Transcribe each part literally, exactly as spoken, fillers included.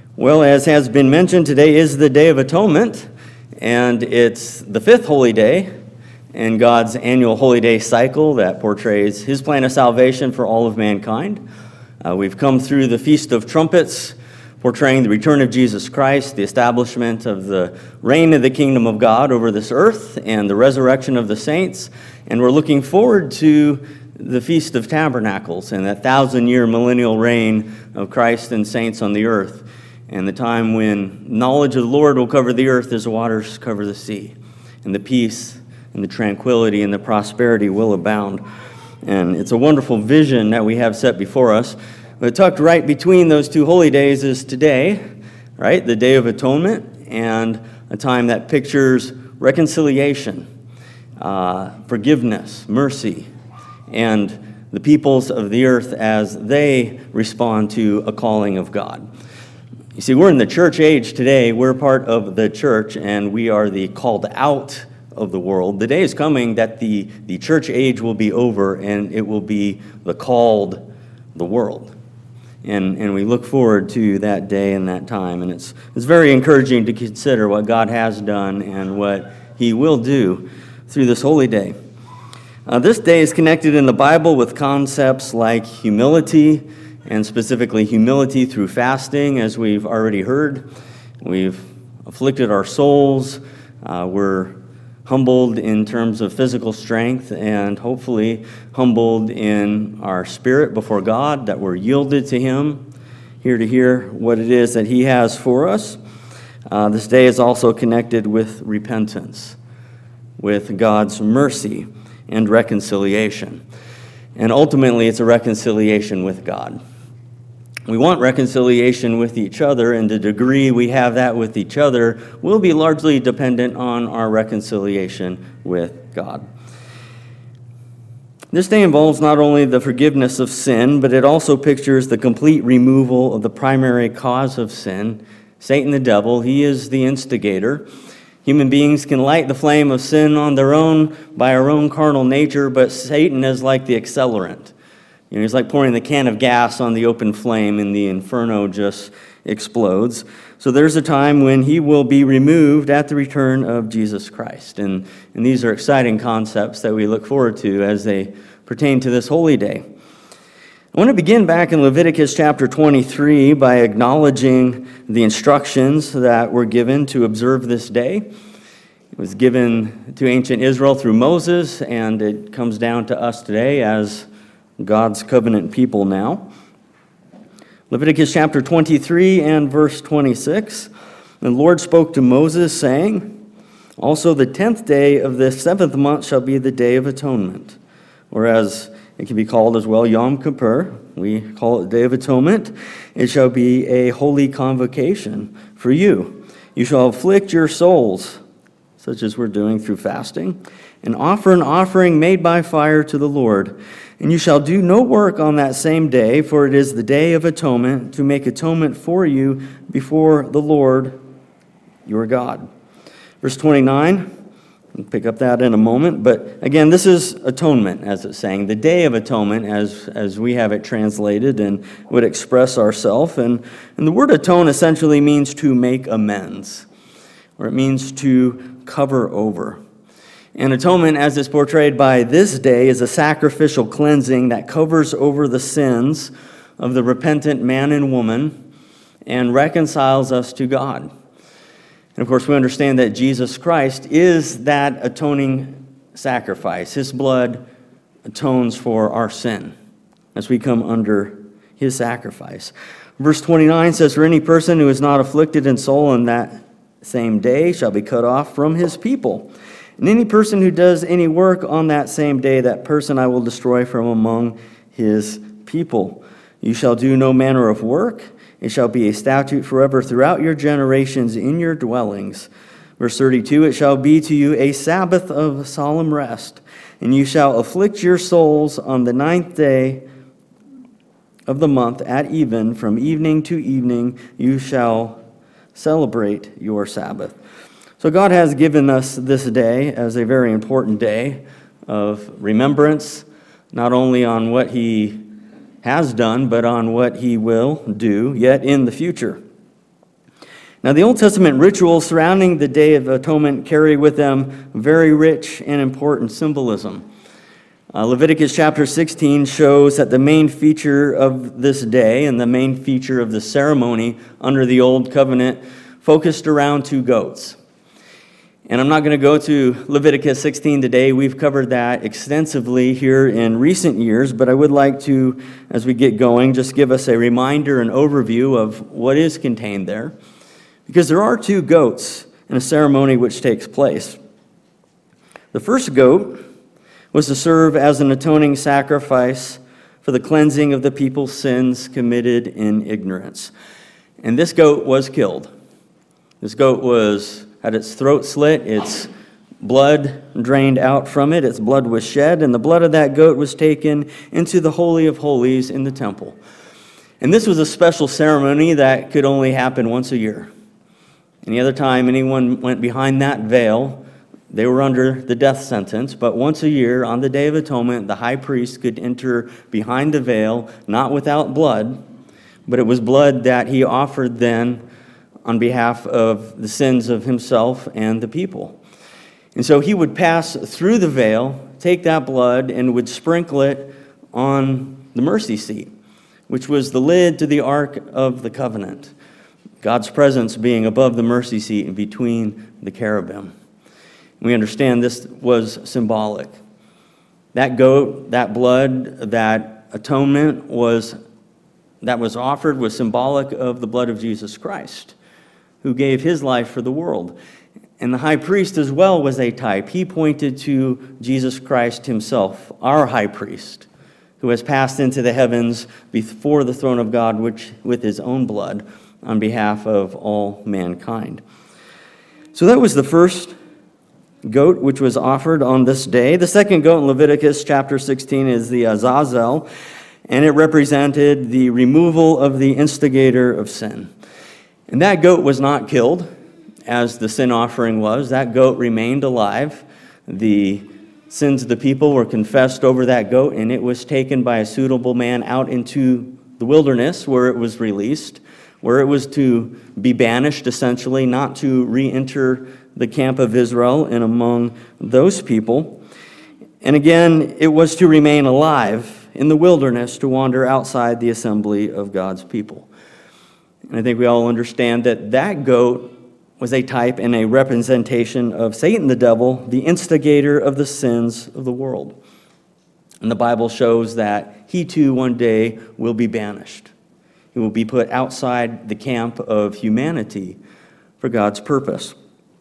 Well, as has been mentioned, today is the Day of Atonement, and it's the fifth holy day in God's annual holy day cycle that portrays his plan of salvation for all of mankind. Uh, we've come through the Feast of Trumpets, portraying the return of Jesus Christ, the establishment of the reign of the kingdom of God over this earth, and the resurrection of the saints. And we're looking forward to the Feast of Tabernacles and that thousand-year millennial reign of Christ and saints on the earth, and the time when knowledge of the Lord will cover the earth as the waters cover the sea, and the peace and the tranquility and the prosperity will abound. And it's a wonderful vision that we have set before us. But tucked right between those two holy days is today, right? The Day of Atonement, and a time that pictures reconciliation, uh, forgiveness, mercy, and the peoples of the earth as they respond to a calling of God. You see, we're in the church age today. We're part of the church, and we are the called out of the world. The day is coming that the, the church age will be over, and it will be the called the world. And and we look forward to that day and that time. And it's it's very encouraging to consider what God has done and what he will do through this holy day. Uh, this day is connected in the Bible with concepts like humility, and specifically humility through fasting, as we've already heard. We've afflicted our souls. Uh, we're humbled in terms of physical strength, and hopefully humbled in our spirit before God, that we're yielded to him, here to hear what it is that he has for us. Uh, this day is also connected with repentance, with God's mercy and reconciliation. And ultimately, it's a reconciliation with God. We want reconciliation with each other, and the degree we have that with each other will be largely dependent on our reconciliation with God. This day involves not only the forgiveness of sin, but it also pictures the complete removal of the primary cause of sin, Satan the devil. He is the instigator. Human beings can light the flame of sin on their own by our own carnal nature, but Satan is like the accelerant. You know, he's like pouring the can of gas on the open flame, and the inferno just explodes. So there's a time when he will be removed at the return of Jesus Christ. And, and these are exciting concepts that we look forward to as they pertain to this holy day. I want to begin back in Leviticus chapter twenty-three by acknowledging the instructions that were given to observe this day. It was given to ancient Israel through Moses, and it comes down to us today as God's covenant people now. Leviticus chapter twenty-three and verse twenty-six. The Lord spoke to Moses, saying, "Also the tenth day of this seventh month shall be the day of atonement," or as it can be called as well, Yom Kippur. We call it the Day of Atonement. "It shall be a holy convocation for you. You shall afflict your souls," such as we're doing through fasting, "and offer an offering made by fire to the Lord. And you shall do no work on that same day, for it is the day of atonement, to make atonement for you before the Lord your God." Verse twenty-nine, we'll pick up that in a moment. But again, this is atonement, as it's saying, the Day of Atonement, as, as we have it translated and would express ourselves. And, and the word atone essentially means to make amends, or it means to cover over. And atonement, as it's portrayed by this day, is a sacrificial cleansing that covers over the sins of the repentant man and woman and reconciles us to God. And of course, we understand that Jesus Christ is that atoning sacrifice. His blood atones for our sin as we come under his sacrifice. Verse twenty-nine says, "For any person who is not afflicted in soul on that same day shall be cut off from his people. And any person who does any work on that same day, that person I will destroy from among his people. You shall do no manner of work. It shall be a statute forever throughout your generations in your dwellings." Verse thirty-two, "It shall be to you a Sabbath of solemn rest, and you shall afflict your souls on the ninth day of the month at even, from evening to evening you shall celebrate your Sabbath." So God has given us this day as a very important day of remembrance, not only on what he has done, but on what he will do yet in the future. Now, the Old Testament rituals surrounding the Day of Atonement carry with them very rich and important symbolism. Uh, Leviticus chapter sixteen shows that the main feature of this day and the main feature of the ceremony under the Old Covenant focused around two goats. And I'm not going to go to Leviticus sixteen today. We've covered that extensively here in recent years, but I would like to, as we get going, just give us a reminder and overview of what is contained there. Because there are two goats in a ceremony which takes place. The first goat was to serve as an atoning sacrifice for the cleansing of the people's sins committed in ignorance. And this goat was killed. This goat was had its throat slit, its blood drained out from it, its blood was shed, and the blood of that goat was taken into the Holy of Holies in the temple. And this was a special ceremony that could only happen once a year. Any other time anyone went behind that veil, they were under the death sentence. But once a year, on the Day of Atonement, the high priest could enter behind the veil, not without blood, but it was blood that he offered then on behalf of the sins of himself and the people. And so he would pass through the veil, take that blood, and would sprinkle it on the mercy seat, which was the lid to the Ark of the Covenant, God's presence being above the mercy seat and between the cherubim. We understand this was symbolic. That goat, that blood, that atonement was that was offered was symbolic of the blood of Jesus Christ, who gave his life for the world. And the high priest as well was a type. He pointed to Jesus Christ himself, our high priest, who has passed into the heavens before the throne of God, which with his own blood on behalf of all mankind. So that was the first goat which was offered on this day. The second goat in Leviticus chapter sixteen is the Azazel, and it represented the removal of the instigator of sin. And that goat was not killed, as the sin offering was. That goat remained alive. The sins of the people were confessed over that goat, and it was taken by a suitable man out into the wilderness where it was released, where it was to be banished, essentially, not to re-enter the camp of Israel and among those people. And again, it was to remain alive in the wilderness, to wander outside the assembly of God's people. And I think we all understand that that goat was a type and a representation of Satan the devil, the instigator of the sins of the world. And the Bible shows that he too one day will be banished. He will be put outside the camp of humanity for God's purpose.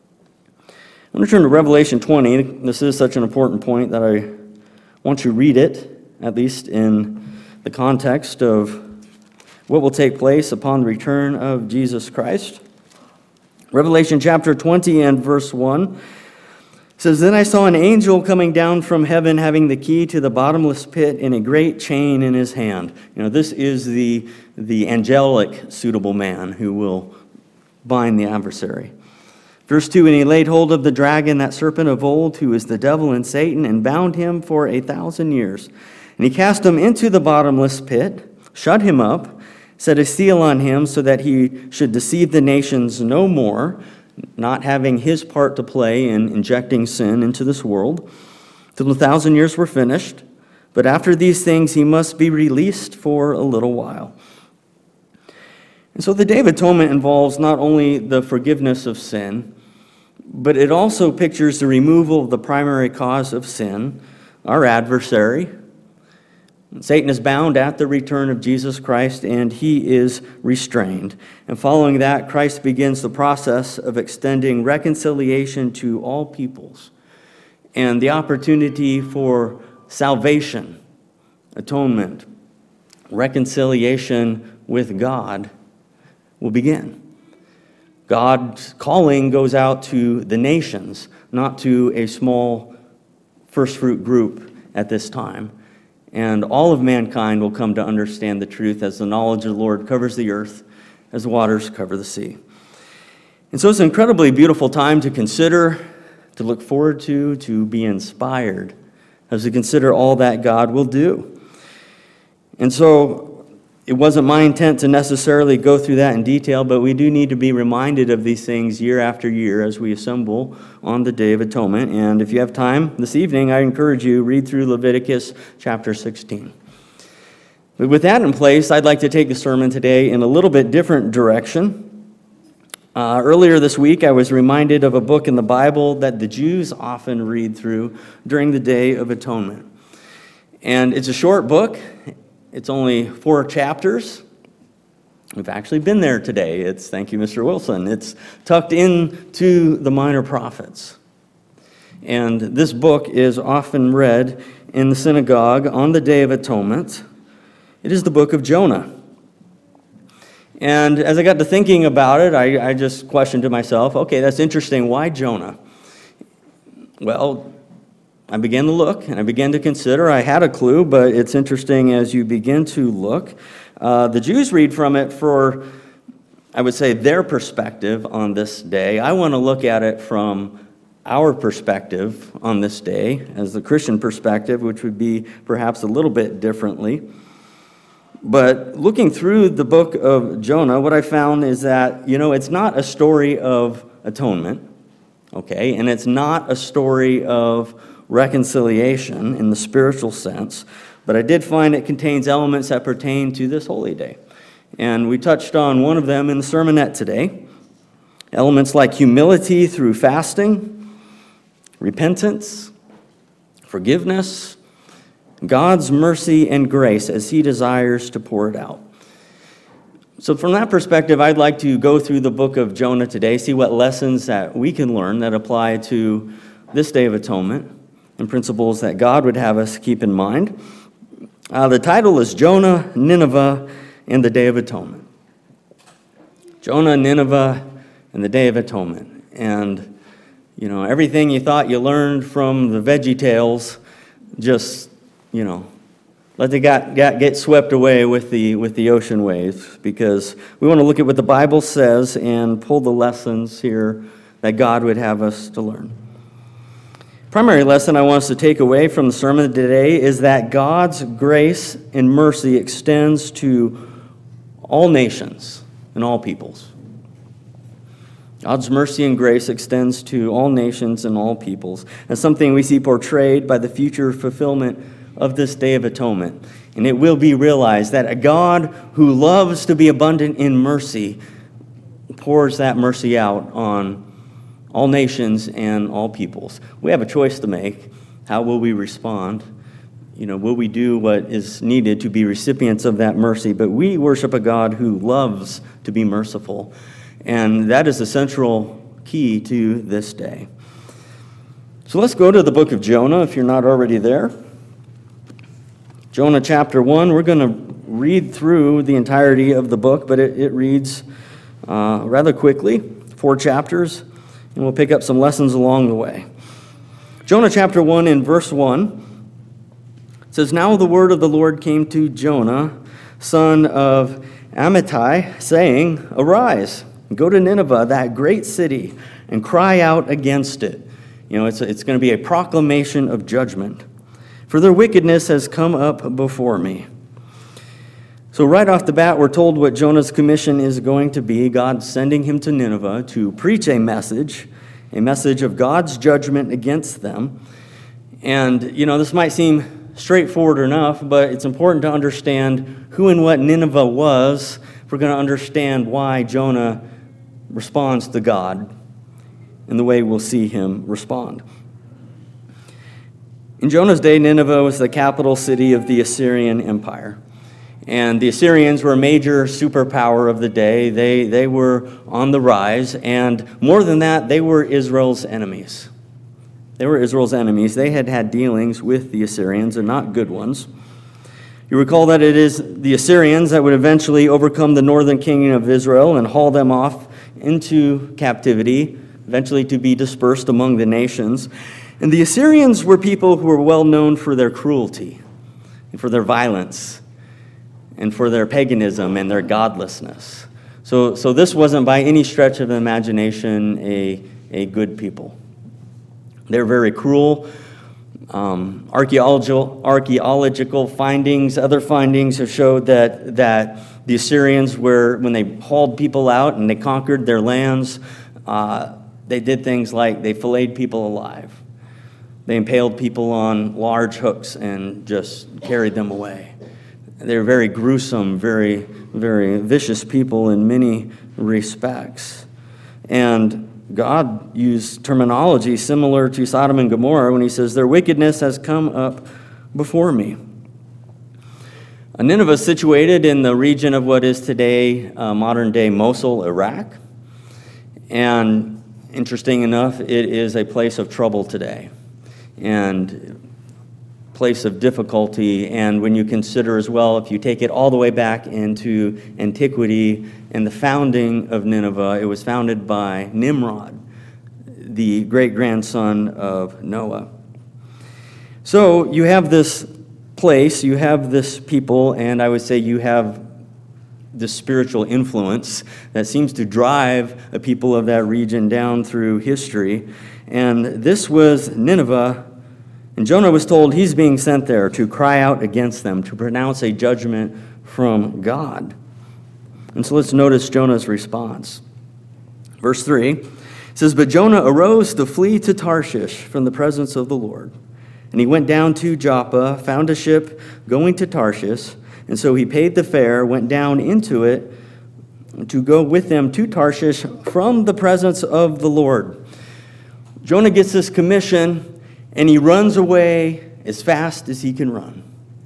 I'm going to turn to Revelation twenty. This is such an important point that I want to read it, at least in the context of what will take place upon the return of Jesus Christ. Revelation chapter twenty and verse one says, "Then I saw an angel coming down from heaven, having the key to the bottomless pit and a great chain in his hand." You know, this is the, the angelic suitable man who will bind the adversary. Verse two, "And he laid hold of the dragon, that serpent of old, who is the devil and Satan, and bound him for a thousand years. And he cast him into the bottomless pit, shut him up, set a seal on him, so that he should deceive the nations no more, not having his part to play in injecting sin into this world, till the thousand years were finished. But after these things he must be released for a little while." And so the Day of Atonement involves not only the forgiveness of sin, but it also pictures the removal of the primary cause of sin, our adversary. Satan is bound at the return of Jesus Christ, and he is restrained. And following that, Christ begins the process of extending reconciliation to all peoples and the opportunity for salvation, atonement, reconciliation with God will begin. God's calling goes out to the nations, not to a small first fruit group at this time. And all of mankind will come to understand the truth as the knowledge of the Lord covers the earth, as the waters cover the sea. And so it's an incredibly beautiful time to consider, to look forward to, to be inspired as we consider all that God will do. And so It wasn't my intent to necessarily go through that in detail, but we do need to be reminded of these things year after year as we assemble on the Day of Atonement. And if you have time this evening, I encourage you, read through Leviticus chapter sixteen. But with that in place, I'd like to take the sermon today in a little bit different direction. Uh, earlier this week, I was reminded of a book in the Bible that the Jews often read through during the Day of Atonement. And it's a short book. It's only four chapters. We've actually been there today. It's, thank you, Mister Wilson. It's tucked into the Minor Prophets. And this book is often read in the synagogue on the Day of Atonement. It is the book of Jonah. And as I got to thinking about it, I, I just questioned to myself, okay, that's interesting. Why Jonah? Well, I began to look, and I began to consider. I had a clue, but it's interesting as you begin to look. Uh, the Jews read from it for, I would say, their perspective on this day. I want to look at it from our perspective on this day, as the Christian perspective, which would be perhaps a little bit differently. But looking through the book of Jonah, what I found is that, you know, it's not a story of atonement, okay? And it's not a story of reconciliation in the spiritual sense, but I did find it contains elements that pertain to this holy day. And we touched on one of them in the sermonette today. Elements like humility through fasting, repentance, forgiveness, God's mercy and grace as He desires to pour it out. So from that perspective, I'd like to go through the book of Jonah today, see what lessons that we can learn that apply to this Day of Atonement and principles that God would have us keep in mind. Uh, the title is Jonah, Nineveh, and the Day of Atonement. Jonah, Nineveh, and the Day of Atonement. And, you know, everything you thought you learned from the Veggie Tales just, you know, let it get, get, get swept away with the, with the ocean waves, because we want to look at what the Bible says and pull the lessons here that God would have us to learn. Primary lesson I want us to take away from the sermon today is that God's grace and mercy extends to all nations and all peoples. God's mercy and grace extends to all nations and all peoples. That's something we see portrayed by the future fulfillment of this Day of Atonement. And it will be realized that a God who loves to be abundant in mercy pours that mercy out on all nations and all peoples. We have a choice to make. How will we respond? You know, will we do what is needed to be recipients of that mercy? But we worship a God who loves to be merciful. And that is the central key to this day. So let's go to the book of Jonah, if you're not already there. Jonah chapter one, we're going to read through the entirety of the book, but it, it reads uh, rather quickly, four chapters. And we'll pick up some lessons along the way. Jonah chapter one in verse one says, Now the word of the Lord came to Jonah, son of Amittai, saying, Arise, go to Nineveh, that great city, and cry out against it. You know, it's, it's going to be a proclamation of judgment. For their wickedness has come up before me. So right off the bat, we're told what Jonah's commission is going to be. God sending him to Nineveh to preach a message, a message of God's judgment against them. And, you know, this might seem straightforward enough, but it's important to understand who and what Nineveh was if we're going to understand why Jonah responds to God and the way we'll see him respond. In Jonah's day, Nineveh was the capital city of the Assyrian Empire. And the Assyrians were a major superpower of the day. They, they were on the rise. And more than that, they were Israel's enemies. They were Israel's enemies. They had had dealings with the Assyrians, and not good ones. You recall that it is the Assyrians that would eventually overcome the northern kingdom of Israel and haul them off into captivity, eventually to be dispersed among the nations. And the Assyrians were people who were well known for their cruelty and for their violence and for their paganism and their godlessness. So, so this wasn't by any stretch of the imagination a, a good people. They're very cruel. Um, archaeological, archaeological findings, other findings have showed that, that the Assyrians were, when they hauled people out and they conquered their lands, uh, they did things like they filleted people alive. They impaled people on large hooks and just carried them away. They were very gruesome, very, very vicious people in many respects. And God used terminology similar to Sodom and Gomorrah when he says, their wickedness has come up before me. Nineveh is situated in the region of what is today uh, modern-day Mosul, Iraq. And interesting enough, it is a place of trouble today and place of difficulty. And when you consider as well, if you take it all the way back into antiquity and the founding of Nineveh, it was founded by Nimrod, the great-grandson of Noah. So you have this place, you have this people, and I would say you have this spiritual influence that seems to drive the people of that region down through history. And this was Nineveh. And Jonah was told he's being sent there to cry out against them, to pronounce a judgment from God. And so let's notice Jonah's response. Verse three says, but Jonah arose to flee to Tarshish from the presence of the Lord. And he went down to Joppa, found a ship going to Tarshish, and so he paid the fare, went down into it to go with them to Tarshish from the presence of the Lord. Jonah gets this commission, and he runs away as fast as he can run.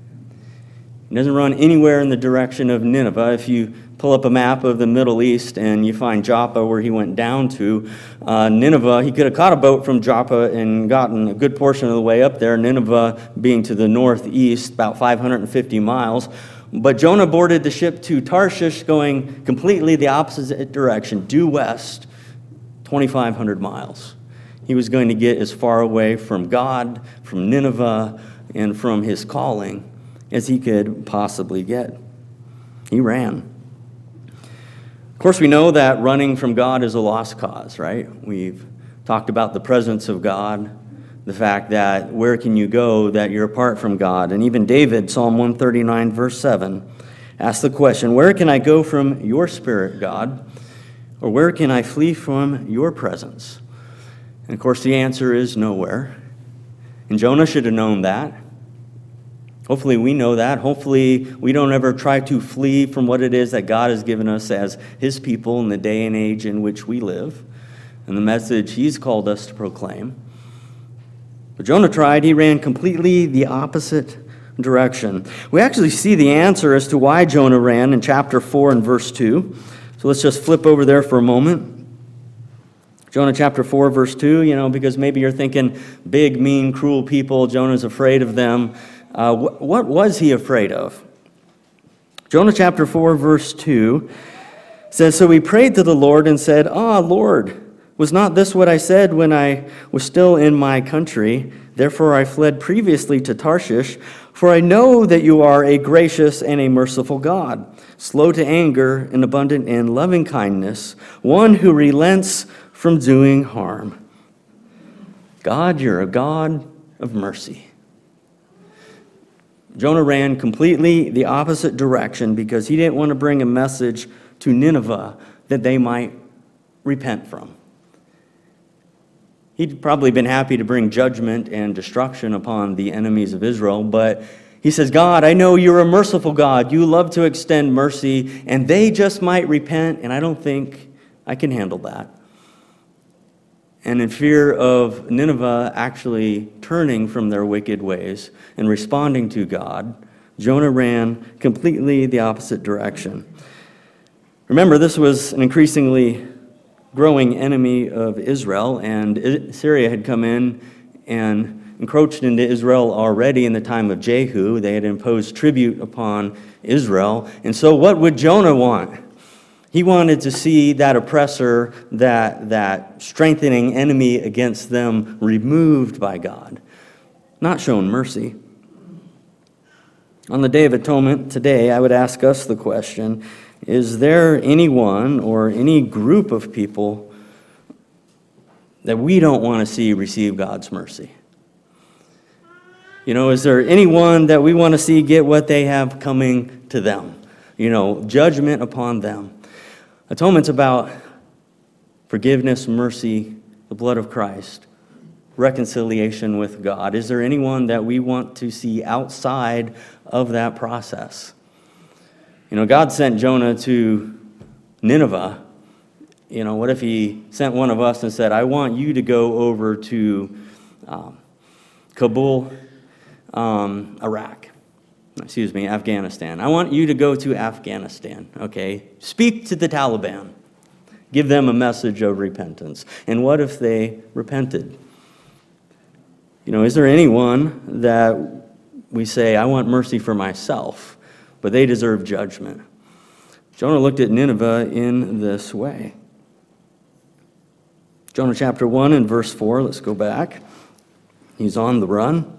He doesn't run anywhere in the direction of Nineveh. If you pull up a map of the Middle East and you find Joppa where he went down to, uh, Nineveh, he could have caught a boat from Joppa and gotten a good portion of the way up there, Nineveh being to the northeast, about five hundred fifty miles. But Jonah boarded the ship to Tarshish, going completely the opposite direction, due west, twenty-five hundred miles. He was going to get as far away from God, from Nineveh, and from his calling as he could possibly get. He ran. Of course, we know that running from God is a lost cause, right? We've talked about the presence of God, the fact that where can you go that you're apart from God? And even David, Psalm one thirty-nine, verse seven, asked the question, where can I go from your spirit, God? Or where can I flee from your presence? And of course, the answer is nowhere. And Jonah should have known that. Hopefully we know that. Hopefully we don't ever try to flee from what it is that God has given us as his people in the day and age in which we live and the message he's called us to proclaim. But Jonah tried. He ran completely the opposite direction. We actually see the answer as to why Jonah ran in chapter four and verse two. So let's just flip over there for a moment. Jonah chapter four, verse two, you know, because maybe you're thinking big, mean, cruel people, Jonah's afraid of them. Uh, wh- what was he afraid of? Jonah chapter four, verse two says, so he prayed to the Lord and said, ah, Lord, was not this what I said when I was still in my country? Therefore I fled previously to Tarshish, for I know that you are a gracious and a merciful God, slow to anger and abundant in loving kindness, one who relents from doing harm. God, you're a God of mercy. Jonah ran completely the opposite direction because he didn't want to bring a message to Nineveh that they might repent from. He'd probably been happy to bring judgment and destruction upon the enemies of Israel, but he says, God, I know you're a merciful God. You love to extend mercy, and they just might repent, and I don't think I can handle that. And in fear of Nineveh actually turning from their wicked ways and responding to God, Jonah ran completely the opposite direction. Remember, this was an increasingly growing enemy of Israel, and Syria had come in and encroached into Israel already in the time of Jehu. They had imposed tribute upon Israel. And so what would Jonah want? He wanted to see that oppressor, that, that strengthening enemy against them removed by God, not shown mercy. On the Day of Atonement today, I would ask us the question, is there anyone or any group of people that we don't want to see receive God's mercy? You know, is there anyone that we want to see get what they have coming to them? You know, judgment upon them. Atonement's about forgiveness, mercy, the blood of Christ, reconciliation with God. Is there anyone that we want to see outside of that process? You know, God sent Jonah to Nineveh. You know, what if he sent one of us and said, I want you to go over to um, Kabul, um, Iraq. Excuse me, Afghanistan. I want you to go to Afghanistan, okay? Speak to the Taliban. Give them a message of repentance. And what if they repented? You know, is there anyone that we say, I want mercy for myself, but they deserve judgment? Jonah looked at Nineveh in this way. Jonah chapter one and verse four, let's go back. He's on the run.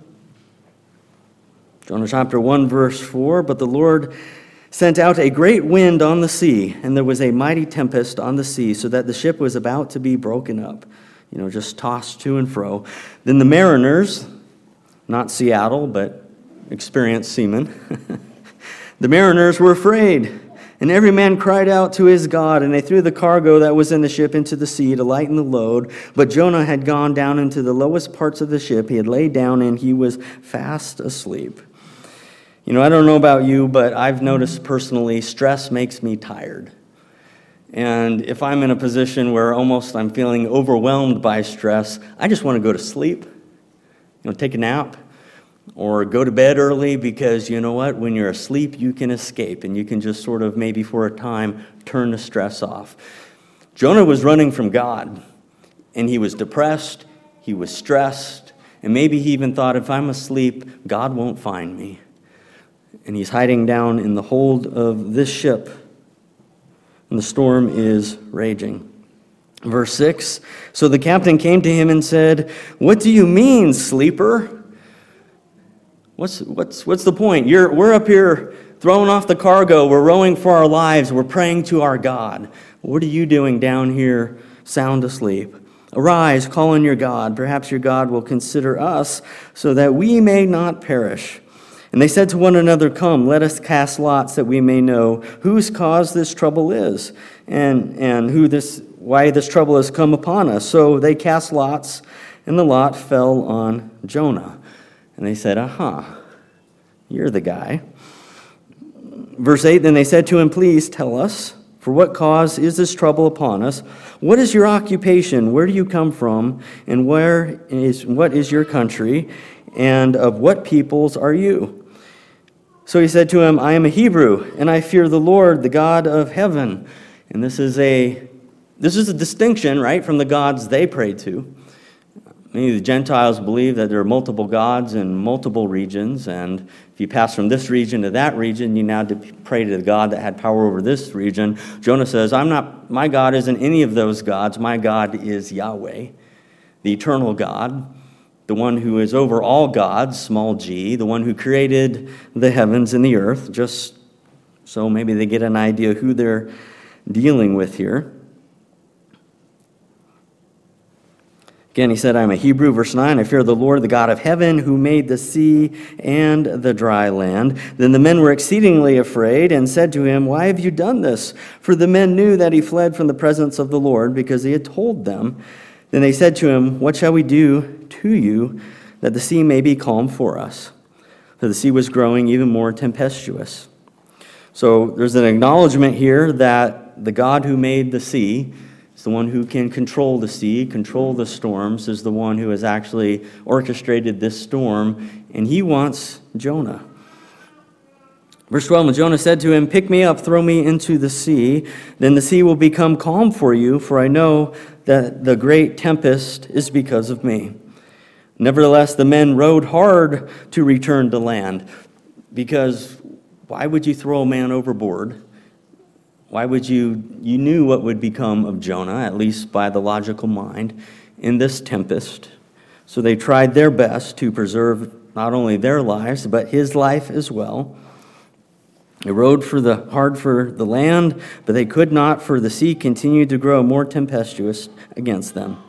Jonah chapter one, verse four, but the Lord sent out a great wind on the sea, and there was a mighty tempest on the sea, so that the ship was about to be broken up, you know, just tossed to and fro. Then the mariners, not Seattle, but experienced seamen, the mariners were afraid, and every man cried out to his God, and they threw the cargo that was in the ship into the sea to lighten the load. But Jonah had gone down into the lowest parts of the ship. He had laid down, and he was fast asleep. You know, I don't know about you, but I've noticed personally, stress makes me tired. And if I'm in a position where almost I'm feeling overwhelmed by stress, I just want to go to sleep, you know, take a nap, or go to bed early, because you know what? When you're asleep, you can escape, and you can just sort of maybe for a time turn the stress off. Jonah was running from God, and he was depressed, he was stressed, and maybe he even thought, if I'm asleep, God won't find me. And he's hiding down in the hold of this ship, and the storm is raging. Verse six, so the captain came to him and said, what do you mean, sleeper? What's what's what's the point? You're we're up here throwing off the cargo, we're rowing for our lives, we're praying to our God. What are you doing down here sound asleep? Arise, call on your God. Perhaps your God will consider us, so that we may not perish. And they said to one another, come, let us cast lots, that we may know whose cause this trouble is, and, and who this why this trouble has come upon us. So they cast lots, and the lot fell on Jonah. And they said, aha, you're the guy. Verse eight, then they said to him, please tell us, for what cause is this trouble upon us? What is your occupation? Where do you come from? And where is what is your country? And of what peoples are you? So he said to him, I am a Hebrew, and I fear the Lord, the God of heaven. And this is a this is a distinction, right, from the gods they prayed to. Many of the Gentiles believe that there are multiple gods in multiple regions, and if you pass from this region to that region, you now pray to the God that had power over this region. Jonah says, I'm not, my God isn't any of those gods. My God is Yahweh, the eternal God, the one who is over all gods, small g, the one who created the heavens and the earth, just so maybe they get an idea who they're dealing with here. Again, he said, I am a Hebrew, verse nine, I fear the Lord, the God of heaven, who made the sea and the dry land. Then the men were exceedingly afraid and said to him, why have you done this? For the men knew that he fled from the presence of the Lord, because he had told them. Then they said to him, what shall we do to you, that the sea may be calm for us? For the sea was growing even more tempestuous. So there's an acknowledgement here that the God who made the sea, the one who can control the sea, control the storms, is the one who has actually orchestrated this storm, and he wants Jonah. Verse twelve, and Jonah said to him, pick me up, throw me into the sea, then the sea will become calm for you, for I know that the great tempest is because of me. Nevertheless, the men rowed hard to return to land, because why would you throw a man overboard? Why would you, you knew what would become of Jonah, at least by the logical mind, in this tempest. So they tried their best to preserve not only their lives, but his life as well. They rowed for the, hard for the land, but they could not, for the sea continued to grow more tempestuous against them.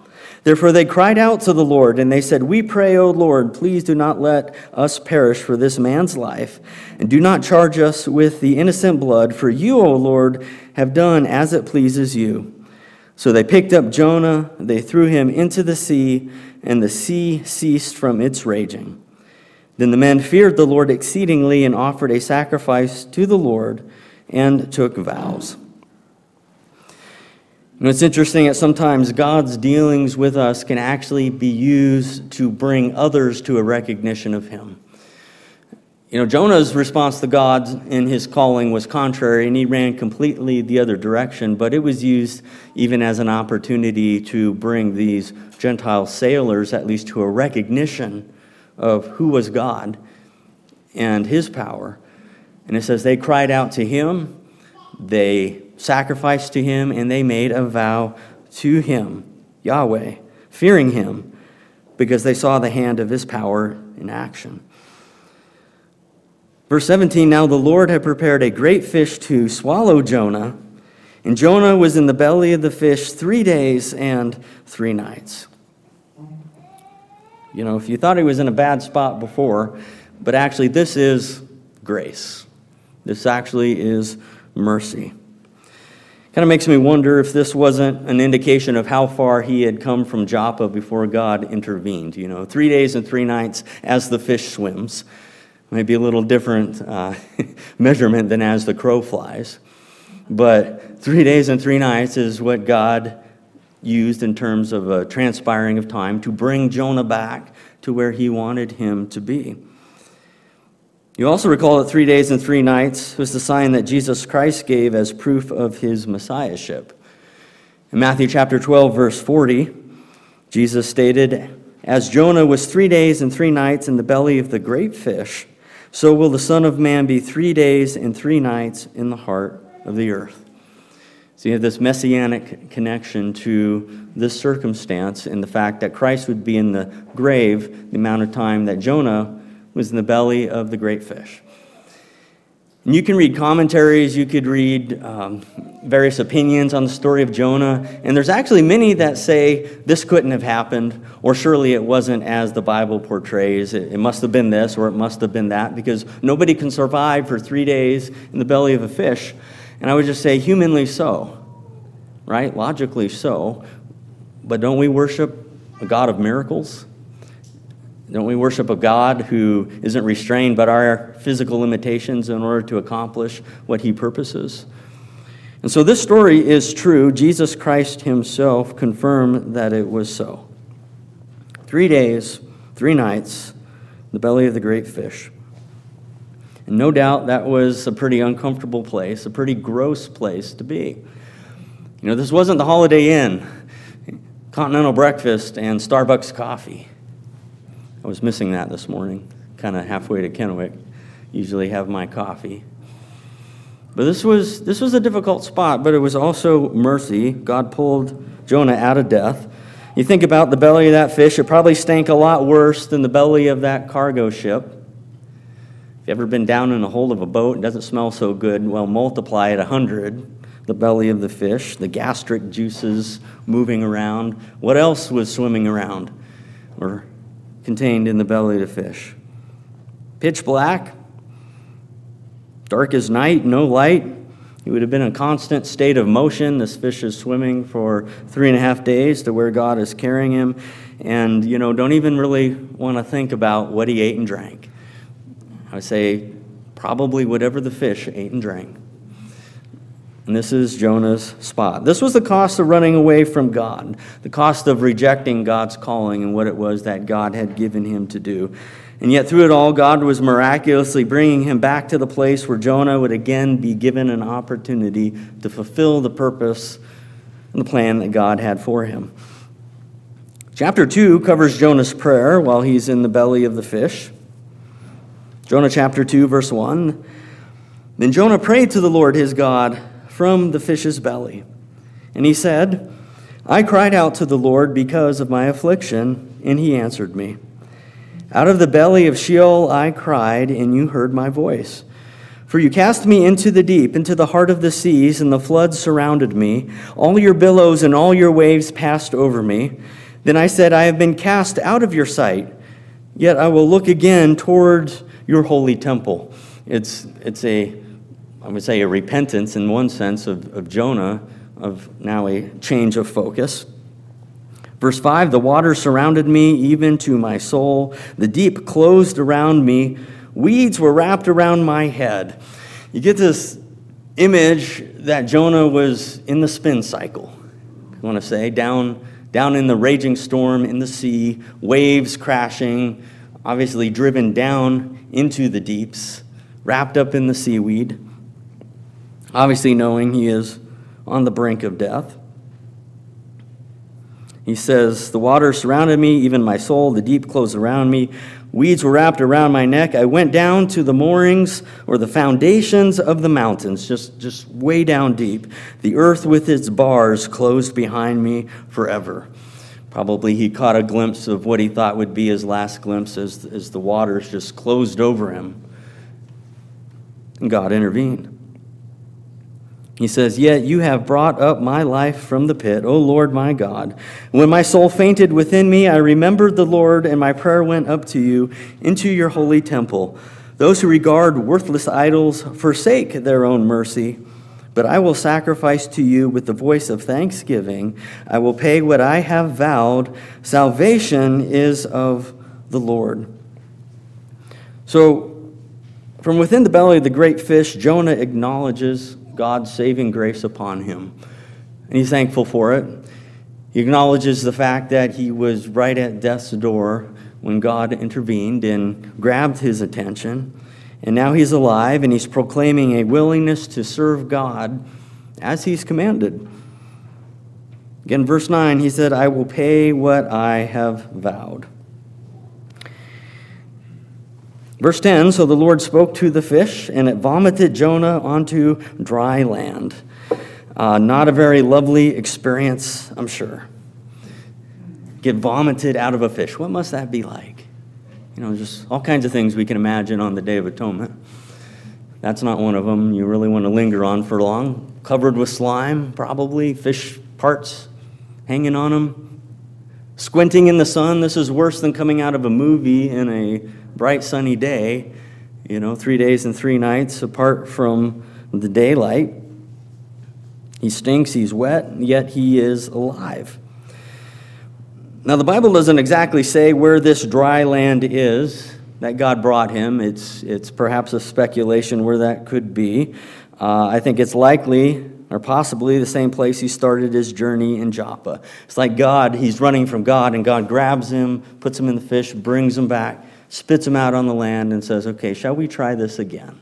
Therefore they cried out to the Lord, and they said, We pray, O Lord, please do not let us perish for this man's life, and do not charge us with the innocent blood, for you, O Lord, have done as it pleases you. So they picked up Jonah, they threw him into the sea, and the sea ceased from its raging. Then the men feared the Lord exceedingly and offered a sacrifice to the Lord and took vows. You know, it's interesting that sometimes God's dealings with us can actually be used to bring others to a recognition of Him. You know, Jonah's response to God in his calling was contrary, and he ran completely the other direction, but it was used even as an opportunity to bring these Gentile sailors at least to a recognition of who was God and His power. And it says they cried out to Him, they sacrificed to Him, and they made a vow to Him, Yahweh, fearing Him, because they saw the hand of His power in action. Verse seventeen, Now the Lord had prepared a great fish to swallow Jonah, and Jonah was in the belly of the fish three days and three nights. You know, if you thought he was in a bad spot before, but actually this is grace. This actually is mercy. Kind of makes me wonder if this wasn't an indication of how far he had come from Joppa before God intervened. You know, three days and three nights as the fish swims. Maybe a little different uh, measurement than as the crow flies. But three days and three nights is what God used in terms of a transpiring of time to bring Jonah back to where He wanted him to be. You also recall that three days and three nights was the sign that Jesus Christ gave as proof of His messiahship. In Matthew chapter twelve, verse forty, Jesus stated, As Jonah was three days and three nights in the belly of the great fish, so will the Son of Man be three days and three nights in the heart of the earth. So you have this messianic connection to this circumstance and the fact that Christ would be in the grave the amount of time that Jonah was in the belly of the great fish. And you can read commentaries, you could read um, various opinions on the story of Jonah, and there's actually many that say this couldn't have happened, or surely it wasn't as the Bible portrays. It, it must have been this, or it must have been that, because nobody can survive for three days in the belly of a fish. And I would just say humanly so, right? Logically so. But don't we worship a God of miracles? Don't we worship a God who isn't restrained by our physical limitations in order to accomplish what He purposes? And so this story is true. Jesus Christ Himself confirmed that it was so. Three days, three nights, the belly of the great fish. And no doubt that was a pretty uncomfortable place, a pretty gross place to be. You know, this wasn't the Holiday Inn, continental breakfast, and Starbucks coffee. I was missing that this morning, kind of halfway to Kennewick. Usually have my coffee. But this was this was a difficult spot, but it was also mercy. God pulled Jonah out of death. You think about the belly of that fish, it probably stank a lot worse than the belly of that cargo ship. If you've ever been down in the hold of a boat, it doesn't smell so good. Well, multiply it a hundred. The belly of the fish, the gastric juices moving around. What else was swimming around or contained in the belly of the fish? Pitch black, dark as night, no light. He would have been in a constant state of motion. This fish is swimming for three and a half days to where God is carrying him. And, you know, don't even really want to think about what he ate and drank. I would say probably whatever the fish ate and drank. And this is Jonah's spot. This was the cost of running away from God, the cost of rejecting God's calling and what it was that God had given him to do. And yet through it all, God was miraculously bringing him back to the place where Jonah would again be given an opportunity to fulfill the purpose and the plan that God had for him. Chapter two covers Jonah's prayer while he's in the belly of the fish. Jonah chapter two, verse one. Then Jonah prayed to the Lord his God from the fish's belly. And he said, I cried out to the Lord because of my affliction, and he answered me. Out of the belly of Sheol I cried, and you heard my voice. For you cast me into the deep, into the heart of the seas, and the floods surrounded me. All your billows and all your waves passed over me. Then I said, I have been cast out of your sight, yet I will look again towards your holy temple. It's, it's a, I would say, a repentance in one sense of, of Jonah, of now a change of focus. Verse five, the waters surrounded me, even to my soul. The deep closed around me. Weeds were wrapped around my head. You get this image that Jonah was in the spin cycle, I want to say, down, down in the raging storm in the sea, waves crashing, obviously driven down into the deeps, wrapped up in the seaweed, obviously knowing he is on the brink of death. He says, the water surrounded me, even my soul, the deep closed around me. Weeds were wrapped around my neck. I went down to the moorings or the foundations of the mountains, just, just way down deep. The earth with its bars closed behind me forever. Probably he caught a glimpse of what he thought would be his last glimpse as, as the waters just closed over him. And God intervened. He says, yet you have brought up my life from the pit, O Lord my God. When my soul fainted within me, I remembered the Lord, and my prayer went up to you into your holy temple. Those who regard worthless idols forsake their own mercy, but I will sacrifice to you with the voice of thanksgiving. I will pay what I have vowed. Salvation is of the Lord. So, from within the belly of the great fish, Jonah acknowledges God's saving grace upon him. And he's thankful for it. He acknowledges the fact that he was right at death's door when God intervened and grabbed his attention. And now he's alive and he's proclaiming a willingness to serve God as he's commanded. Again, verse nine, he said, I will pay what I have vowed. Verse ten, so the Lord spoke to the fish, and it vomited Jonah onto dry land. Uh, not a very lovely experience, I'm sure. Get vomited out of a fish. What must that be like? You know, just all kinds of things we can imagine on the Day of Atonement. That's not one of them you really want to linger on for long. Covered with slime, probably, fish parts hanging on them. Squinting in the sun, this is worse than coming out of a movie in a bright sunny day, you know, three days and three nights apart from the daylight. He stinks, he's wet, yet he is alive. Now, the Bible doesn't exactly say where this dry land is that God brought him. It's, it's perhaps a speculation where that could be. Uh, I think it's likely or possibly the same place he started his journey in Joppa. It's like God, he's running from God, and God grabs him, puts him in the fish, brings him back, spits him out on the land, and says, okay, shall we try this again?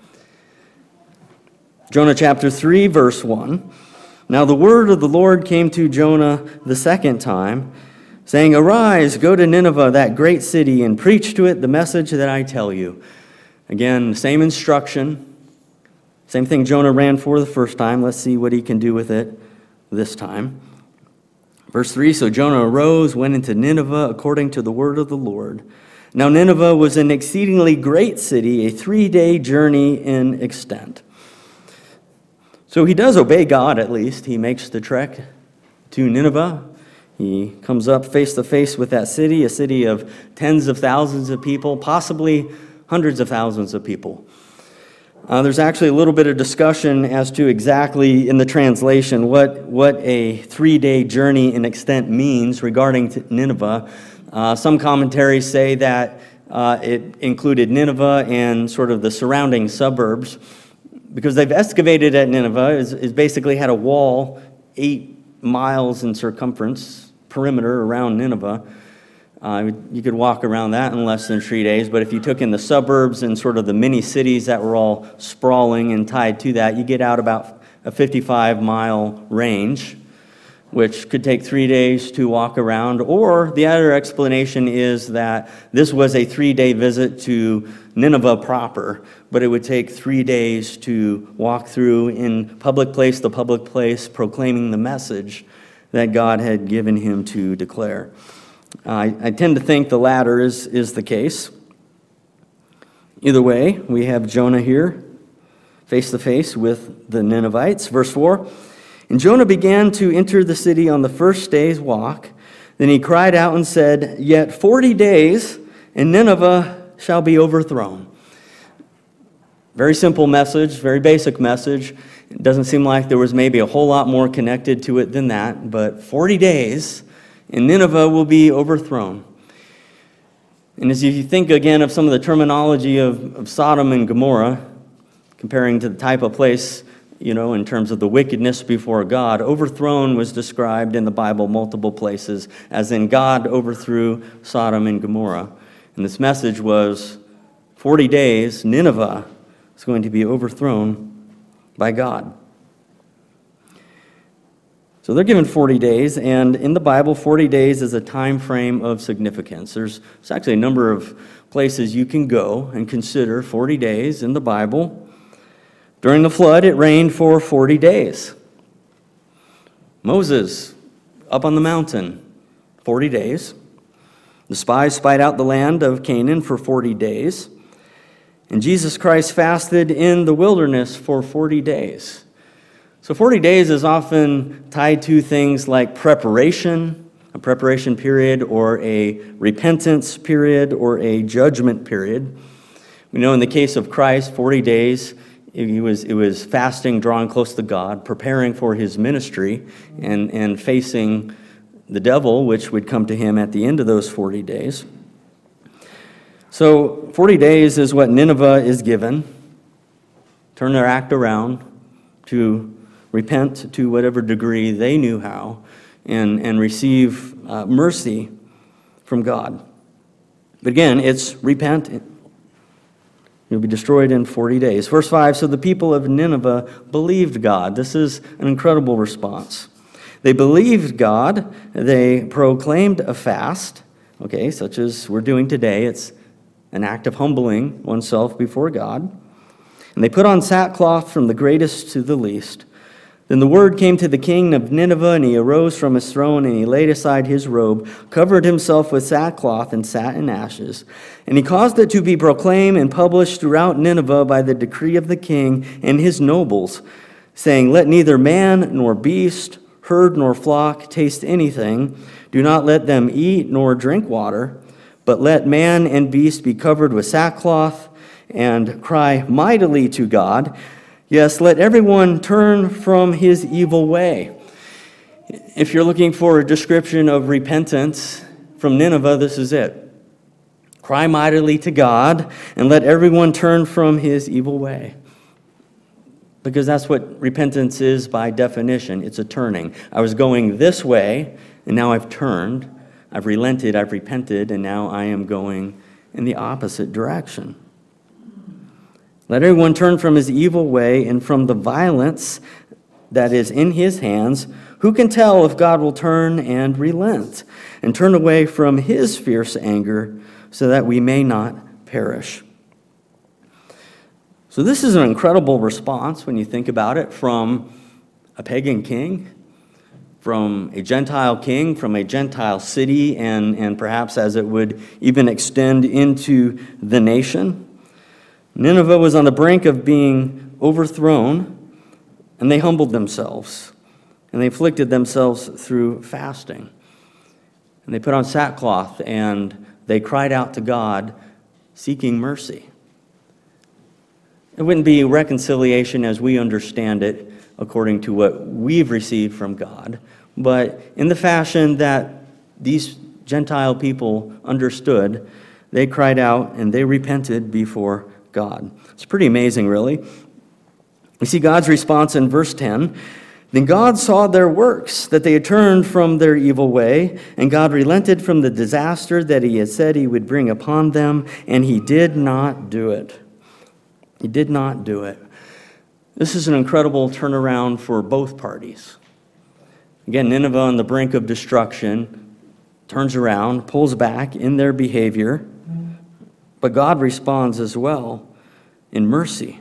Jonah chapter three, verse one. Now the word of the Lord came to Jonah the second time, saying, arise, go to Nineveh, that great city, and preach to it the message that I tell you. Again, same instruction. Same thing Jonah ran for the first time. Let's see what he can do with it this time. Verse three, so Jonah arose, went into Nineveh according to the word of the Lord. Now Nineveh was an exceedingly great city, a three-day journey in extent. So he does obey God, at least. He makes the trek to Nineveh. He comes up face to face with that city, a city of tens of thousands of people, possibly hundreds of thousands of people. Uh, there's actually a little bit of discussion as to exactly in the translation what, what a three-day journey in extent means regarding to Nineveh. Uh, some commentaries say that uh, it included Nineveh and sort of the surrounding suburbs, because they've excavated at Nineveh. It's, it's basically had a wall eight miles in circumference, perimeter around Nineveh. Uh, you could walk around that in less than three days, but if you took in the suburbs and sort of the mini cities that were all sprawling and tied to that, you get out about a fifty-five mile range, which could take three days to walk around. Or the other explanation is that this was a three-day visit to Nineveh proper, but it would take three days to walk through in public place to public place, proclaiming the message that God had given him to declare. I, I tend to think the latter is, is the case. Either way, we have Jonah here, face to face with the Ninevites. Verse four, and Jonah began to enter the city on the first day's walk. Then he cried out and said, "Yet forty days, and Nineveh shall be overthrown." Very simple message, very basic message. It doesn't seem like there was maybe a whole lot more connected to it than that, but forty days, and Nineveh will be overthrown. And as you think again of some of the terminology of, of Sodom and Gomorrah, comparing to the type of place, you know, in terms of the wickedness before God, overthrown was described in the Bible multiple places, as in God overthrew Sodom and Gomorrah. And this message was forty days, Nineveh is going to be overthrown by God. So they're given forty days, and in the Bible, forty days is a time frame of significance. There's, there's actually a number of places you can go and consider forty days in the Bible. During the flood, it rained for forty days. Moses, up on the mountain, forty days. The spies spied out the land of Canaan for forty days. And Jesus Christ fasted in the wilderness for forty days. So forty days is often tied to things like preparation, a preparation period, or a repentance period, or a judgment period. We know in the case of Christ, forty days, it was, it was fasting, drawing close to God, preparing for his ministry, and, and facing the devil, which would come to him at the end of those forty days. So forty days is what Nineveh is given. Turn their act around, to repent to whatever degree they knew how, and, and receive uh, mercy from God. But again, it's repent. You'll be destroyed in forty days. Verse five, so the people of Nineveh believed God. This is an incredible response. They believed God. They proclaimed a fast, okay, such as we're doing today. It's an act of humbling oneself before God. And they put on sackcloth from the greatest to the least. Then the word came to the king of Nineveh, and he arose from his throne, and he laid aside his robe, covered himself with sackcloth, and sat in ashes. And he caused it to be proclaimed and published throughout Nineveh by the decree of the king and his nobles, saying, "Let neither man nor beast, herd nor flock taste anything. Do not let them eat nor drink water. But let man and beast be covered with sackcloth and cry mightily to God. Yes, let everyone turn from his evil way." If you're looking for a description of repentance from Nineveh, this is it. Cry mightily to God and let everyone turn from his evil way. Because that's what repentance is by definition. It's a turning. I was going this way, and now I've turned. I've relented, I've repented, and now I am going in the opposite direction. Let everyone turn from his evil way and from the violence that is in his hands. Who can tell if God will turn and relent and turn away from his fierce anger so that we may not perish? So this is an incredible response when you think about it from a pagan king, from a Gentile king, from a Gentile city, and, and perhaps as it would even extend into the nation. Nineveh was on the brink of being overthrown, and they humbled themselves, and they afflicted themselves through fasting. And they put on sackcloth, and they cried out to God, seeking mercy. It wouldn't be reconciliation as we understand it, according to what we've received from God, but in the fashion that these Gentile people understood, they cried out and they repented before God. It's pretty amazing, really. We see God's response in verse ten. Then God saw their works, that they had turned from their evil way, and God relented from the disaster that he had said he would bring upon them, and he did not do it. He did not do it. This is an incredible turnaround for both parties. Again, Nineveh on the brink of destruction turns around, pulls back in their behavior, but God responds as well in mercy.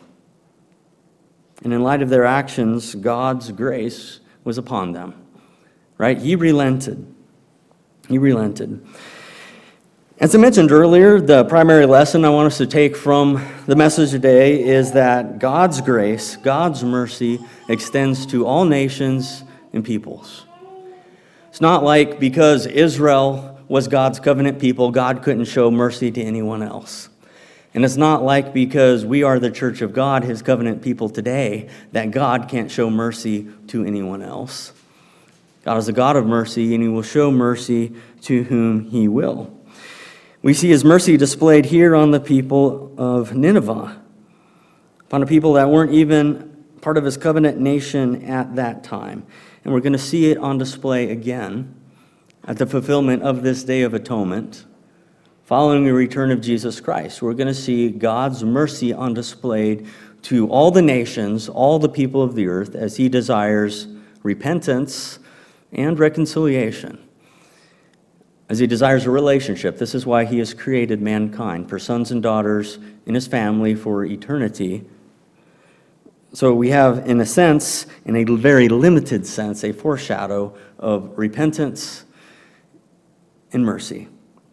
And in light of their actions, God's grace was upon them. Right? He relented. He relented. As I mentioned earlier, the primary lesson I want us to take from the message today is that God's grace, God's mercy, extends to all nations and peoples. It's not like because Israel was God's covenant people, God couldn't show mercy to anyone else. And it's not like because we are the church of God, his covenant people today, that God can't show mercy to anyone else. God is a God of mercy, and he will show mercy to whom he will. We see his mercy displayed here on the people of Nineveh, upon a people that weren't even part of his covenant nation at that time. And we're going to see it on display again at the fulfillment of this Day of Atonement. Following the return of Jesus Christ, we're going to see God's mercy on display to all the nations, all the people of the earth, as he desires repentance and reconciliation. As he desires a relationship. This is why he has created mankind, for sons and daughters in his family for eternity. So we have, in a sense, in a very limited sense, a foreshadow of repentance and mercy.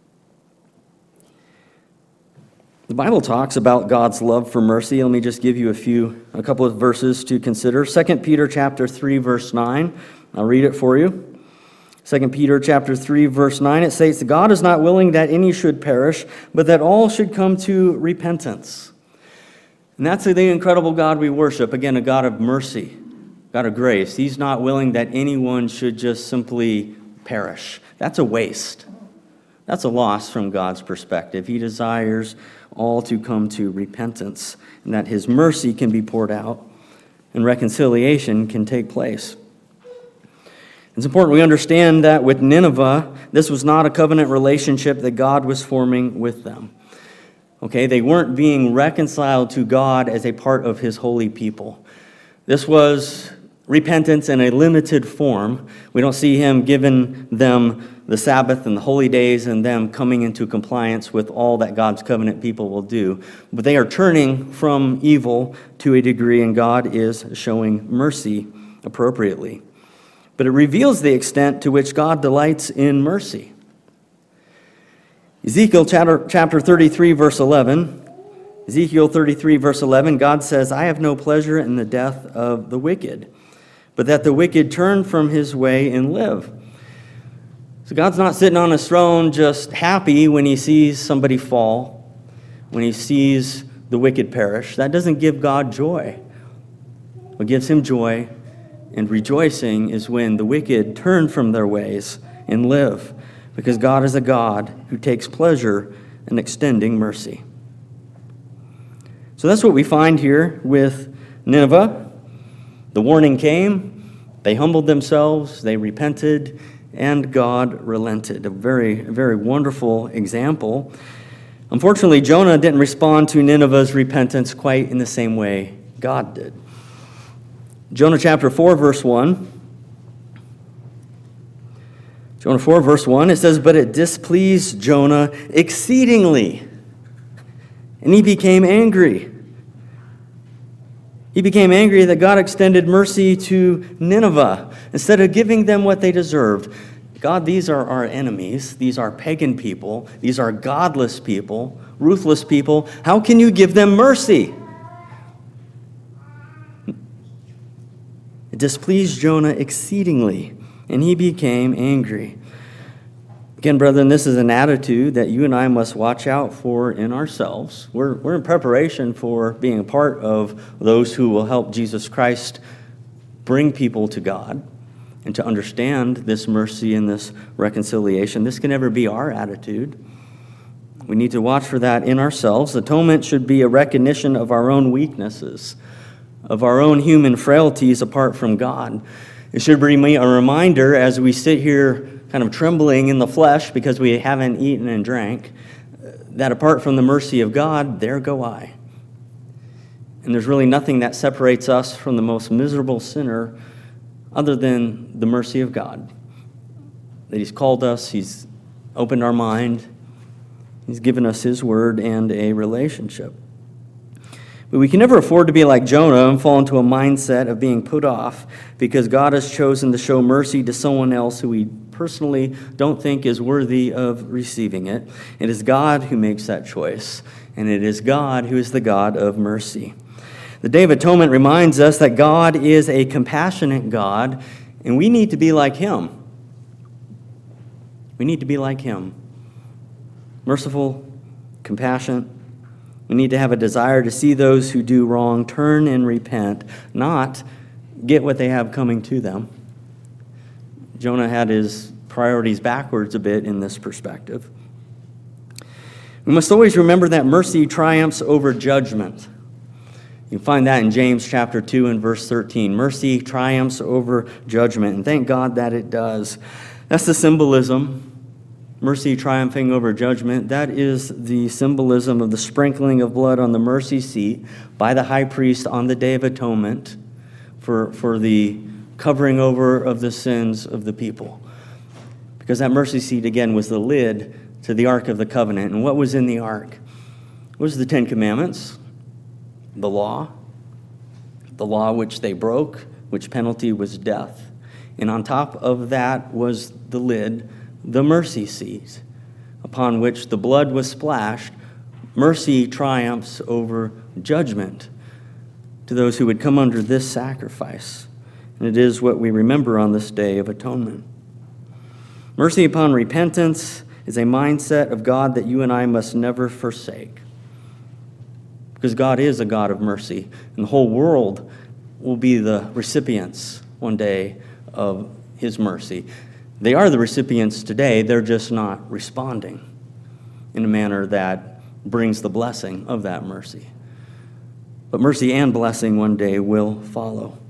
The Bible talks about God's love for mercy. Let me just give you a few, a couple of verses to consider. Second Peter chapter three, verse nine. I'll read it for you. Second Peter chapter three, verse nine, it states, God is not willing that any should perish, but that all should come to repentance. And that's the incredible God we worship. Again, a God of mercy, God of grace. He's not willing that anyone should just simply perish. That's a waste. That's a loss from God's perspective. He desires all to come to repentance, and that his mercy can be poured out and reconciliation can take place. It's important we understand that with Nineveh, this was not a covenant relationship that God was forming with them. Okay, they weren't being reconciled to God as a part of his holy people. This was repentance in a limited form. We don't see him giving them the Sabbath and the holy days and them coming into compliance with all that God's covenant people will do. But they are turning from evil to a degree, and God is showing mercy appropriately. But it reveals the extent to which God delights in mercy. Ezekiel chapter, chapter thirty-three, verse eleven. Ezekiel thirty-three, verse eleven, God says, I have no pleasure in the death of the wicked, but that the wicked turn from his way and live. So God's not sitting on his throne just happy when he sees somebody fall, when he sees the wicked perish. That doesn't give God joy. What gives him joy and rejoicing is when the wicked turn from their ways and live, because God is a God who takes pleasure in extending mercy. So that's what we find here with Nineveh. The warning came, they humbled themselves, they repented, and God relented. A very, very wonderful example. Unfortunately, Jonah didn't respond to Nineveh's repentance quite in the same way God did. Jonah chapter four, verse one. Jonah four, verse one, it says, But it displeased Jonah exceedingly, and he became angry. He became angry that God extended mercy to Nineveh instead of giving them what they deserved. God, these are our enemies. These are pagan people. These are godless people, ruthless people. How can you give them mercy? It displeased Jonah exceedingly, and he became angry. Again, brethren, this is an attitude that you and I must watch out for in ourselves. We're, we're in preparation for being a part of those who will help Jesus Christ bring people to God and to understand this mercy and this reconciliation. This can never be our attitude. We need to watch for that in ourselves. Atonement should be a recognition of our own weaknesses, of our own human frailties apart from God. It should be a reminder as we sit here kind of trembling in the flesh because we haven't eaten and drank, that apart from the mercy of God, there go I. And there's really nothing that separates us from the most miserable sinner other than the mercy of God. That he's called us, he's opened our mind, he's given us his word and a relationship. But we can never afford to be like Jonah and fall into a mindset of being put off because God has chosen to show mercy to someone else who we personally don't think is worthy of receiving it. It is God who makes that choice, and it is God who is the God of mercy. The Day of Atonement reminds us that God is a compassionate God, and we need to be like him. We need to be like him. Merciful, compassionate. We need to have a desire to see those who do wrong turn and repent, not get what they have coming to them. Jonah had his priorities backwards a bit in this perspective. We must always remember that mercy triumphs over judgment. You can find that in James chapter two and verse thirteen. Mercy triumphs over judgment, and thank God that it does. That's the symbolism. Mercy triumphing over judgment. That is the symbolism of the sprinkling of blood on the mercy seat by the high priest on the Day of Atonement for, for the covering over of the sins of the people. Because that mercy seat, again, was the lid to the Ark of the Covenant. And what was in the Ark? It was the Ten Commandments, the law, the law which they broke, which penalty was death. And on top of that was the lid, the mercy seat, upon which the blood was splashed. Mercy triumphs over judgment to those who would come under this sacrifice. And it is what we remember on this Day of Atonement. Mercy upon repentance is a mindset of God that you and I must never forsake. Because God is a God of mercy, and the whole world will be the recipients one day of his mercy. They are the recipients today, they're just not responding in a manner that brings the blessing of that mercy. But mercy and blessing one day will follow.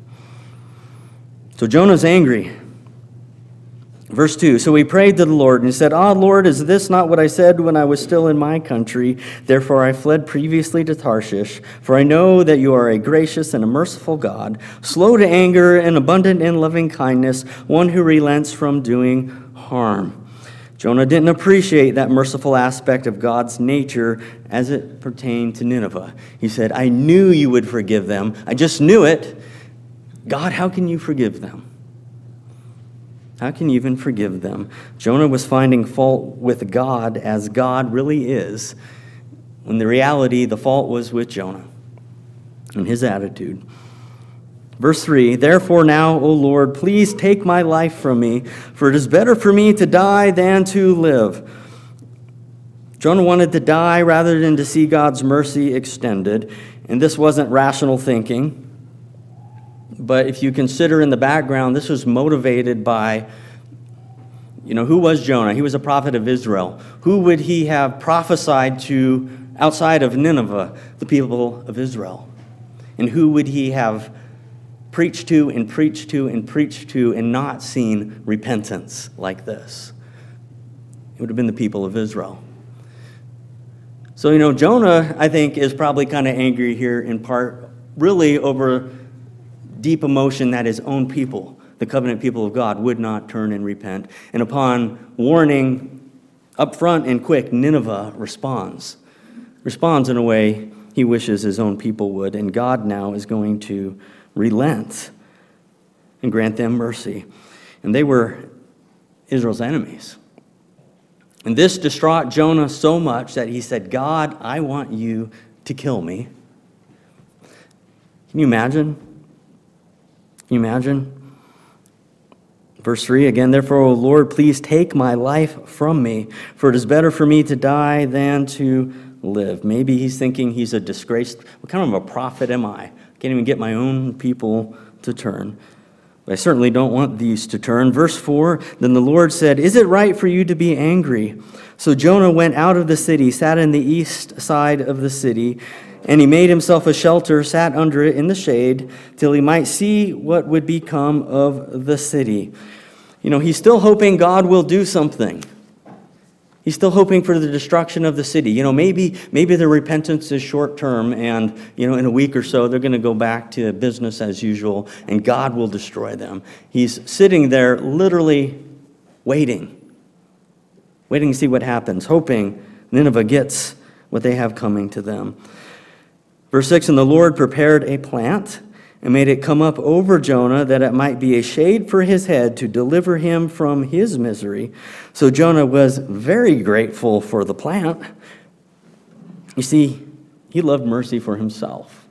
So Jonah's angry. Verse two, so he prayed to the Lord, and he said, Ah, Lord, is this not what I said when I was still in my country? Therefore I fled previously to Tarshish, for I know that you are a gracious and a merciful God, slow to anger and abundant in loving kindness, one who relents from doing harm. Jonah didn't appreciate that merciful aspect of God's nature as it pertained to Nineveh. He said, I knew you would forgive them. I just knew it. God, how can you forgive them? How can you even forgive them? Jonah was finding fault with God as God really is, when the reality, the fault was with Jonah and his attitude. Verse three, therefore now, O Lord, please take my life from me, for it is better for me to die than to live. Jonah wanted to die rather than to see God's mercy extended, and this wasn't rational thinking. But if you consider in the background, this was motivated by, you know, who was Jonah? He was a prophet of Israel. Who would he have prophesied to outside of Nineveh? The people of Israel. And who would he have preached to and preached to and preached to and not seen repentance like this? It would have been the people of Israel. So, you know, Jonah, I think, is probably kind of angry here in part, really over deep emotion that his own people, the covenant people of God, would not turn and repent. And upon warning up front and quick, Nineveh responds. Responds in a way he wishes his own people would. And God now is going to relent and grant them mercy. And they were Israel's enemies. And this distraught Jonah so much that he said, God, I want you to kill me. Can you imagine? Can you imagine? Verse three, again, therefore, O Lord, please take my life from me, for it is better for me to die than to live. Maybe he's thinking he's a disgraced, what kind of a prophet am I? I can't even get my own people to turn. But I certainly don't want these to turn. Verse four, then the Lord said, is it right for you to be angry? So Jonah went out of the city, sat in the east side of the city, and he made himself a shelter, sat under it in the shade, till he might see what would become of the city. You know, he's still hoping God will do something. He's still hoping for the destruction of the city. You know, maybe maybe the repentance is short term, and, you know, in a week or so, they're going to go back to business as usual, and God will destroy them. He's sitting there literally waiting, waiting to see what happens, hoping Nineveh gets what they have coming to them. Verse six, and the Lord prepared a plant and made it come up over Jonah, that it might be a shade for his head to deliver him from his misery. So Jonah was very grateful for the plant. You see, he loved mercy for himself.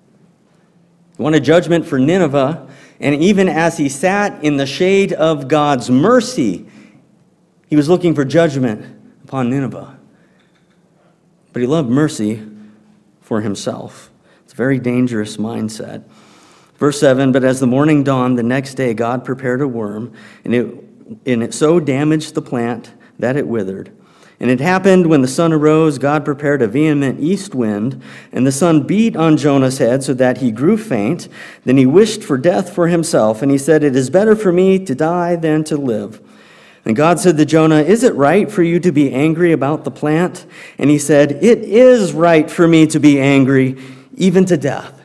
He wanted judgment for Nineveh, and even as he sat in the shade of God's mercy, He was looking for judgment upon Nineveh. But he loved mercy for himself. It's a very dangerous mindset. Verse seven, but as the morning dawned the next day, God prepared a worm, and it, and it so damaged the plant that it withered. And it happened when the sun arose, God prepared a vehement east wind, and the sun beat on Jonah's head so that he grew faint. Then he wished for death for himself, and he said, it is better for me to die than to live. And God said to Jonah, is it right for you to be angry about the plant? And he said, it is right for me to be angry, even to death.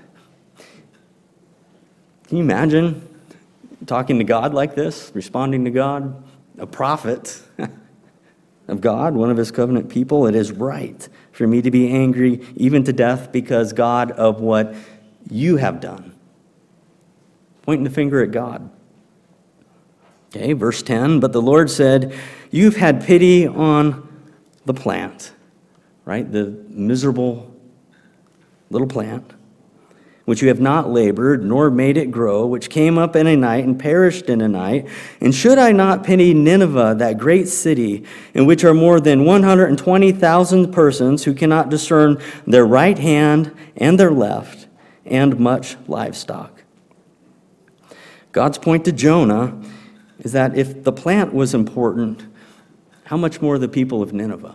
Can you imagine talking to God like this, responding to God? A prophet of God, one of his covenant people. It is right for me to be angry, even to death, because, God, of what you have done. Pointing the finger at God. Okay, verse ten, but the Lord said, you've had pity on the plant, right? The miserable little plant, which you have not labored, nor made it grow, which came up in a night and perished in a night. And should I not pity Nineveh, that great city, in which are more than one hundred twenty thousand persons who cannot discern their right hand and their left, and much livestock? God's point to Jonah is that if the plant was important, how much more the people of Nineveh?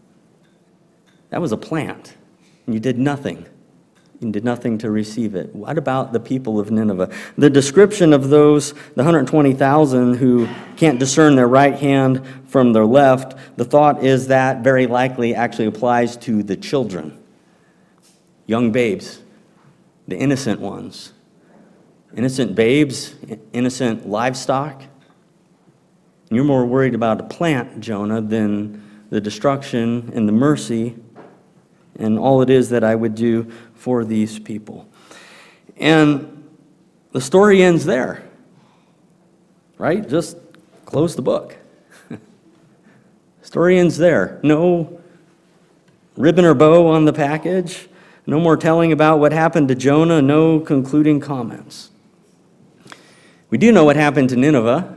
That was a plant, and you did nothing. You did nothing to receive it. What about the people of Nineveh? The description of those, the one hundred twenty thousand who can't discern their right hand from their left, the thought is that very likely actually applies to the children, young babes, the innocent ones. Innocent babes, innocent livestock. And you're more worried about a plant, Jonah, than the destruction and the mercy and all it is that I would do for these people. And the story ends there, right? Just close the book. Story ends there. No ribbon or bow on the package. No more telling about what happened to Jonah. No concluding comments. We do know what happened to Nineveh.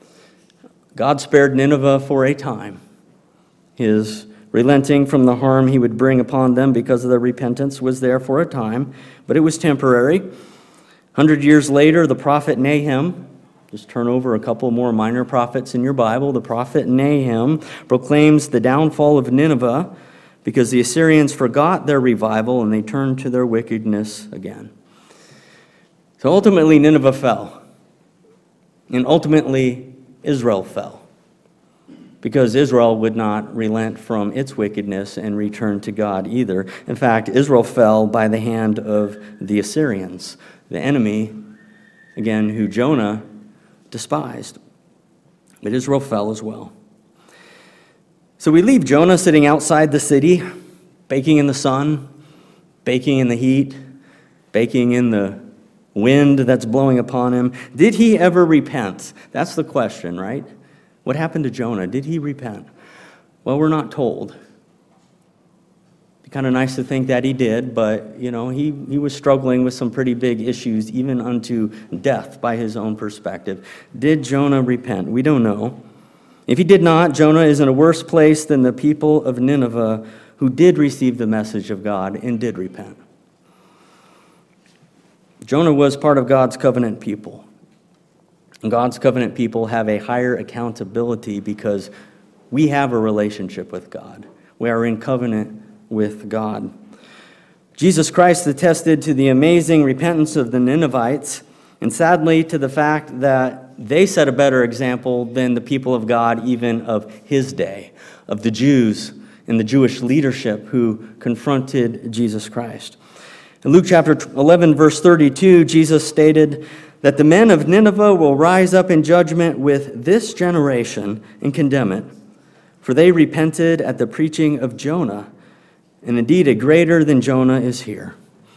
God spared Nineveh for a time. His relenting from the harm he would bring upon them because of their repentance was there for a time, but it was temporary. A hundred years later, the prophet Nahum, just turn over a couple more minor prophets in your Bible, the prophet Nahum proclaims the downfall of Nineveh because the Assyrians forgot their revival and they turned to their wickedness again. So ultimately, Nineveh fell. And ultimately, Israel fell. Because Israel would not relent from its wickedness and return to God either. In fact, Israel fell by the hand of the Assyrians, the enemy, again, who Jonah despised. But Israel fell as well. So we leave Jonah sitting outside the city, baking in the sun, baking in the heat, baking in the wind that's blowing upon him. Did he ever repent? That's the question, right? What happened to Jonah? Did he repent? Well, we're not told. It'd be kind of nice to think that he did, but, you know, he, he was struggling with some pretty big issues, even unto death by his own perspective. Did Jonah repent? We don't know. If he did not, Jonah is in a worse place than the people of Nineveh who did receive the message of God and did repent. Jonah was part of God's covenant people. God's covenant people have a higher accountability because we have a relationship with God. We are in covenant with God. Jesus Christ attested to the amazing repentance of the Ninevites, and sadly to the fact that they set a better example than the people of God even of his day, of the Jews and the Jewish leadership who confronted Jesus Christ. In Luke chapter eleven, verse thirty-two, Jesus stated that the men of Nineveh will rise up in judgment with this generation and condemn it, for they repented at the preaching of Jonah, and indeed a greater than Jonah is here.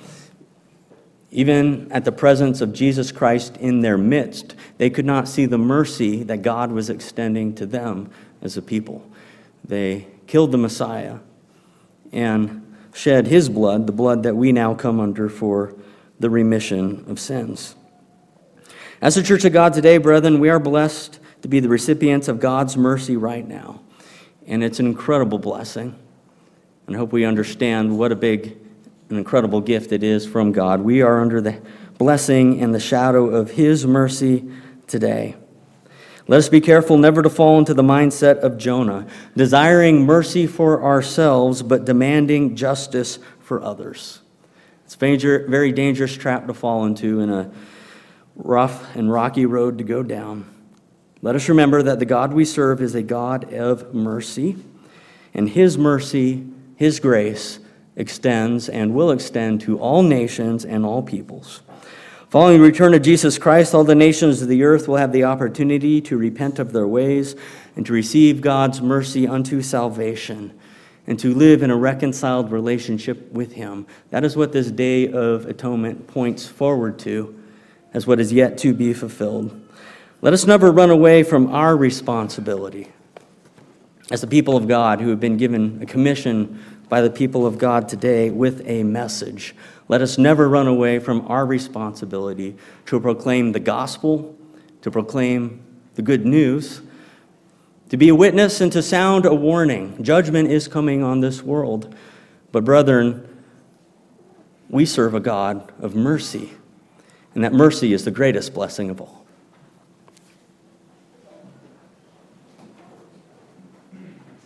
Even at the presence of Jesus Christ in their midst, they could not see the mercy that God was extending to them as a people. They killed the Messiah and shed his blood, the blood that we now come under for the remission of sins. As the Church of God today, brethren, we are blessed to be the recipients of God's mercy right now. And it's an incredible blessing. And I hope we understand what a big and incredible gift it is from God. We are under the blessing and the shadow of His mercy today. Let us be careful never to fall into the mindset of Jonah, desiring mercy for ourselves, but demanding justice for others. It's a major, very dangerous trap to fall into and a rough and rocky road to go down. Let us remember that the God we serve is a God of mercy, and His mercy, His grace, extends and will extend to all nations and all peoples. Following the return of Jesus Christ, all the nations of the earth will have the opportunity to repent of their ways and to receive God's mercy unto salvation and to live in a reconciled relationship with Him. That is what this Day of Atonement points forward to as what is yet to be fulfilled. Let us never run away from our responsibility as the people of God who have been given a commission by the people of God today with a message. Let us never run away from our responsibility to proclaim the gospel, to proclaim the good news, to be a witness and to sound a warning. Judgment is coming on this world. But brethren, we serve a God of mercy, and that mercy is the greatest blessing of all.